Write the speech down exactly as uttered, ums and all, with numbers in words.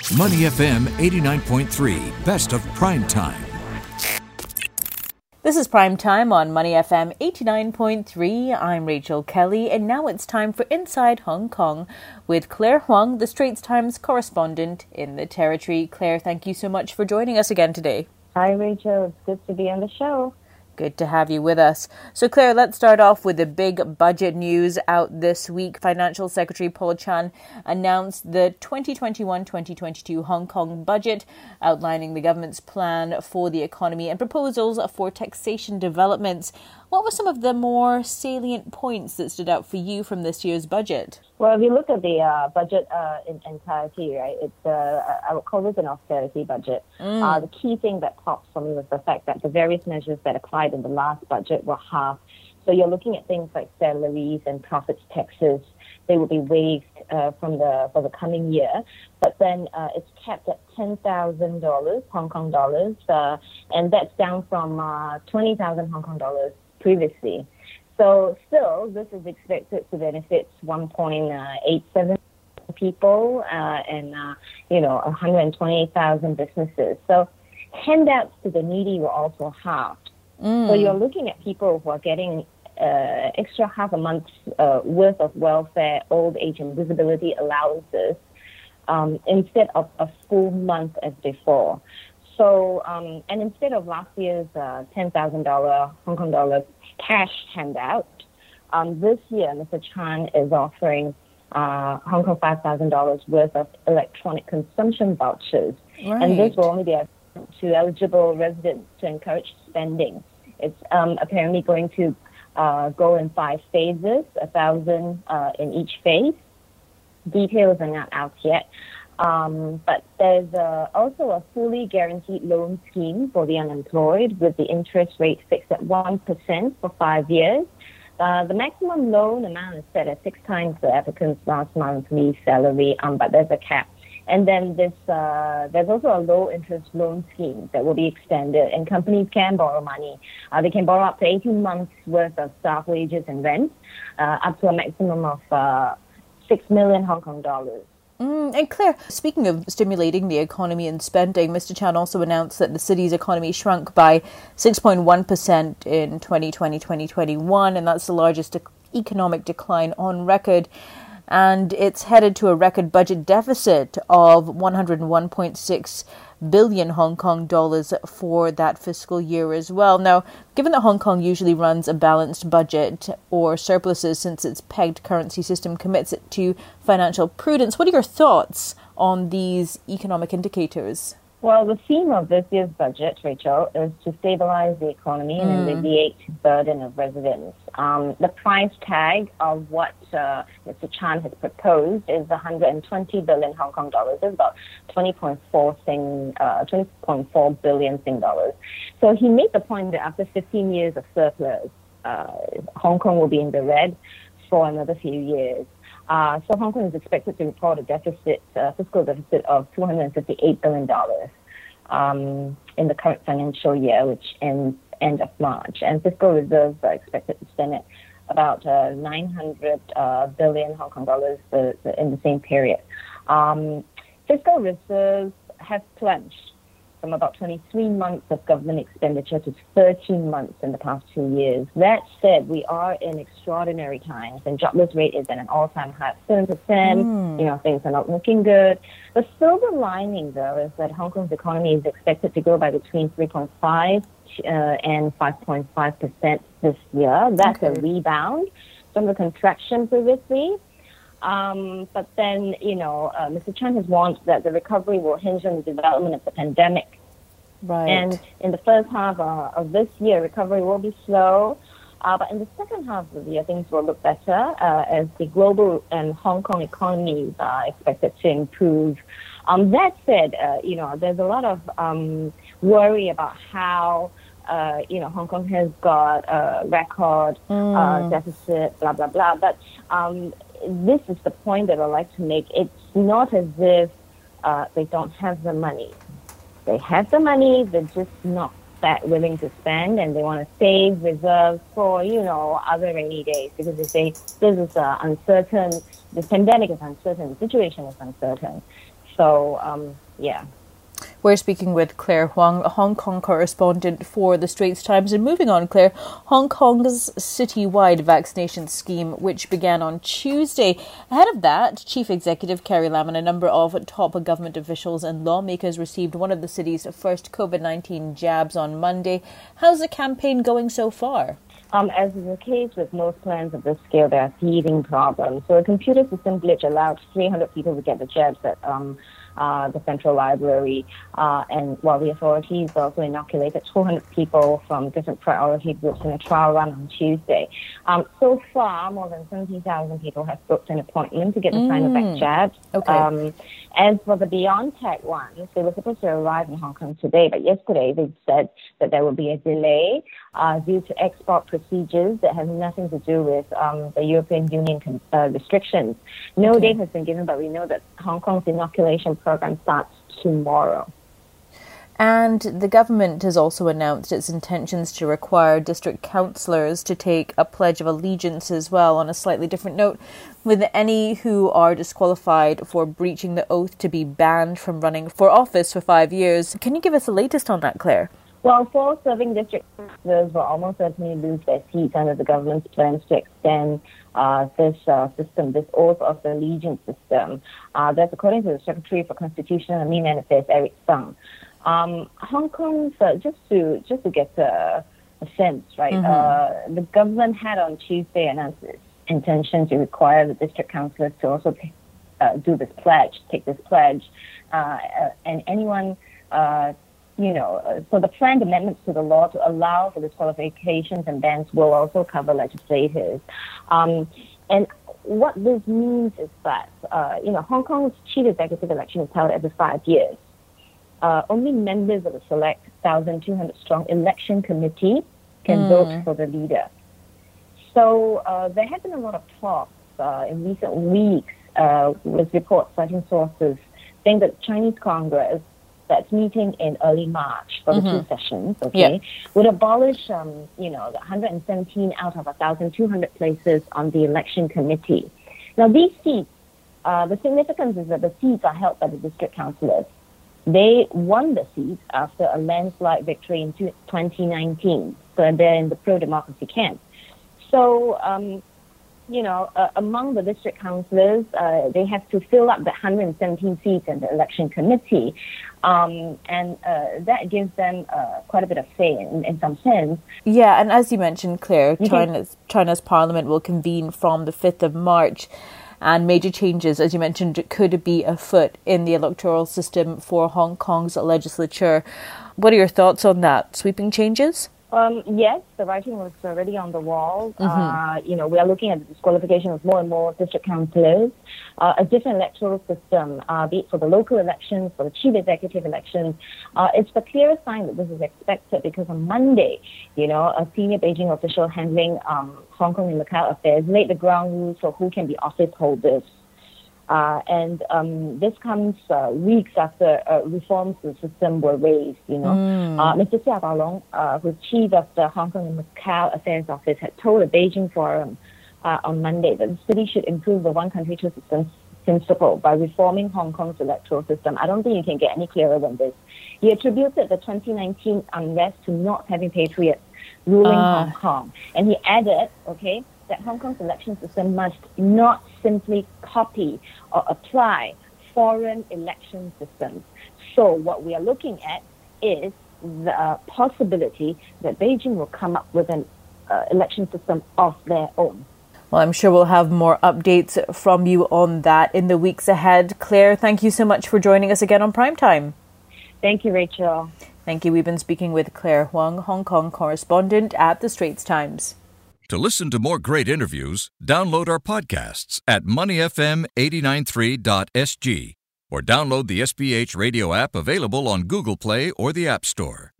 Money F M eighty-nine point three, best of prime time. This is Prime Time on Money F M eighty-nine point three. I'm Rachel Kelly, and now it's time for Inside Hong Kong with Claire Huang, the Straits Times correspondent in the territory. Claire, thank you so much for joining us again today. Hi, Rachel. It's good to be on the show. Good to have you with us. So, Claire, let's start off with the big budget news out this week. Financial Secretary Paul Chan announced the twenty twenty-one twenty twenty-two Hong Kong budget, outlining the government's plan for the economy and proposals for taxation developments. What were some of the more salient points that stood out for you from this year's budget? Well, if you look at the uh, budget uh, in entirety, right, it's uh, I would call this an austerity budget. Mm. Uh, the key thing that pops for me was the fact that the various measures that applied in the last budget were halved. So you're looking at things like salaries and profits taxes. They will be waived uh, from the for the coming year, but then uh, it's capped at ten thousand dollars, Hong Kong dollars, uh, and that's down from uh, twenty thousand Hong Kong dollars previously. So still, this is expected to benefit one point eight seven people uh, and, uh, you know, one hundred twenty thousand businesses. So handouts to the needy were also halved. Mm. So you're looking at people who are getting uh, extra half a month's uh, worth of welfare, old age and disability allowances um, instead of a full month as before. So, um, and instead of last year's uh, ten thousand dollars Hong Kong dollars cash handout, um, this year Mister Chan is offering uh, Hong Kong five thousand dollars worth of electronic consumption vouchers. Right. And this will only be to eligible residents to encourage spending. It's um, apparently going to uh, go in five phases, a thousand uh, in each phase. Details are not out yet. Um, but there's uh, also a fully guaranteed loan scheme for the unemployed with the interest rate fixed at one percent for five years. Uh, the maximum loan amount is set at six times the applicant's last monthly salary, um, but there's a cap. And then this, uh, there's also a low-interest loan scheme that will be extended, and companies can borrow money. Uh, they can borrow up to eighteen months' worth of staff wages and rent, uh, up to a maximum of uh, six million Hong Kong dollars. Mm, and Claire, speaking of stimulating the economy and spending, Mister Chan also announced that the city's economy shrunk by six point one percent in twenty twenty to twenty twenty-one, and that's the largest ec- economic decline on record. And it's headed to a record budget deficit of one hundred one point six billion Hong Kong dollars for that fiscal year as well. Now, given that Hong Kong usually runs a balanced budget or surpluses since its pegged currency system commits it to financial prudence, what are your thoughts on these economic indicators? Well, the theme of this year's budget, Rachel, is to stabilize the economy and mm. alleviate the burden of residents. Um, the price tag of what uh, Mister Chan has proposed is one hundred twenty billion Hong Kong dollars. It's about twenty point four Sing, uh, twenty point four billion Sing dollars. So he made the point that after fifteen years of surplus, uh, Hong Kong will be in the red for another few years. Uh, so Hong Kong is expected to report a deficit, uh, fiscal deficit of two hundred fifty-eight billion dollars um, in the current financial year, which ends end of March. And fiscal reserves are expected to stand at about uh, nine hundred uh, billion Hong Kong dollars uh, in the same period. Um, fiscal reserves have plunged from about twenty-three months of government expenditure to thirteen months in the past two years. That said, we are in extraordinary times, and jobless rate is at an all-time high of seven percent. Mm. You know, things are not looking good. The silver lining, though, is that Hong Kong's economy is expected to grow by between three point five uh, and five point five percent this year. That's okay. A rebound from the contraction previously. Um, but then, you know, uh, Mister Chan has warned that the recovery will hinge on the development of the pandemic. Right. And in the first half uh, of this year, recovery will be slow. Uh, but in the second half of the year, things will look better uh, as the global and Hong Kong economies are expected to improve. Um, that said, uh, you know, there's a lot of um, worry about how, uh, you know, Hong Kong has got a record mm. uh, deficit, blah, blah, blah. But um, this is the point that I'd like to make. It's not as if uh, they don't have the money. They have the money, they're just not that willing to spend, and they want to save reserves for, you know, other rainy days, because they say this is uh, uncertain, the pandemic is uncertain, the situation is uncertain. So, um, yeah. We're speaking with Claire Huang, a Hong Kong correspondent for The Straits Times. And moving on, Claire, Hong Kong's citywide vaccination scheme, which began on Tuesday. Ahead of that, Chief Executive Carrie Lam and a number of top government officials and lawmakers received one of the city's first COVID nineteen jabs on Monday. How's the campaign going so far? Um, as is the case with most plans of this scale, there are teething problems. So a computer system glitch allowed three hundred people to get the jabs at um, uh, the Central Library, uh, and while the authorities also inoculated two hundred people from different priority groups in a trial run on Tuesday. Um, so far, more than seventy thousand people have booked an appointment to get the mm. Sinovac jabs. Okay. Um, as for the BioNTech ones, they were supposed to arrive in Hong Kong today, but yesterday they said that there will be a delay uh, due to export procedures that have nothing to do with um, the European Union con- uh, restrictions. No okay. date has been given, but we know that Hong Kong's inoculation program starts tomorrow. And the government has also announced its intentions to require district councillors to take a pledge of allegiance as well, on a slightly different note, with any who are disqualified for breaching the oath to be banned from running for office for five years. Can you give us the latest on that, Claire? Well, four serving district councillors will almost certainly lose their seats under the government's plans to extend uh, this uh, system, this oath of allegiance system. Uh, that's according to the Secretary for Constitution and Mean Affairs, Eric Tsang. Um, Hong Kong's, uh, just to just to get a, a sense, right? Mm-hmm. Uh, the government had on Tuesday announced its intention to require the district councillors to also take, uh, do this pledge, take this pledge, uh, uh, and anyone, uh, you know, uh, so the planned amendments to the law to allow for disqualifications and bans will also cover legislators, um, and what this means is that, uh, you know, Hong Kong's chief executive election is held every five years. Uh, only members of the select one thousand two hundred strong election committee can mm. vote for the leader. So uh, there have been a lot of talks uh, in recent weeks uh, with reports citing sources saying that Chinese Congress, that's meeting in early March for mm-hmm. the two sessions, okay, yeah. would abolish, um, you know, the one hundred seventeen out of one thousand two hundred places on the election committee. Now, these seats, uh, the significance is that the seats are held by the district councillors. They won the seat after a landslide victory in twenty nineteen, so they're in the pro-democracy camp. So, um, you know, uh, among the district councillors, uh, they have to fill up the one hundred seventeen seats in the election committee, um, and uh, that gives them uh, quite a bit of say in, in some sense. Yeah, and as you mentioned, Claire, Mm-hmm. China's, China's parliament will convene from the fifth of March. And major changes, as you mentioned, could be afoot in the electoral system for Hong Kong's legislature. What are your thoughts on that? Sweeping changes? Um, yes, the writing was already on the wall. Mm-hmm. Uh, you know, we are looking at the disqualification of more and more district councillors, uh, a different electoral system, uh, be it for the local elections, for the chief executive elections. Uh, it's the clearest sign that this is expected because on Monday, you know, a senior Beijing official handling um, Hong Kong and Macau affairs laid the ground rules for who can be office holders. Uh, and um, this comes uh, weeks after uh, reforms to the system were raised, you know. Mm. Uh, Mister Xia Baolong, uh, who's chief of the Hong Kong and Macau Affairs Office, had told a Beijing forum uh, on Monday that the city should improve the one country, two systems principle by reforming Hong Kong's electoral system. I don't think you can get any clearer than this. He attributed the twenty nineteen unrest to not having patriots ruling uh. Hong Kong. And he added, okay, that Hong Kong's election system must not simply copy or apply foreign election systems. So what we are looking at is the uh, possibility that Beijing will come up with an uh, election system of their own. Well, I'm sure we'll have more updates from you on that in the weeks ahead. Claire, thank you so much for joining us again on Primetime. Thank you, Rachel. Thank you. We've been speaking with Claire Huang, Hong Kong correspondent at The Straits Times. To listen to more great interviews, download our podcasts at money f m eight nine three dot s g or download the S B H radio app available on Google Play or the App Store.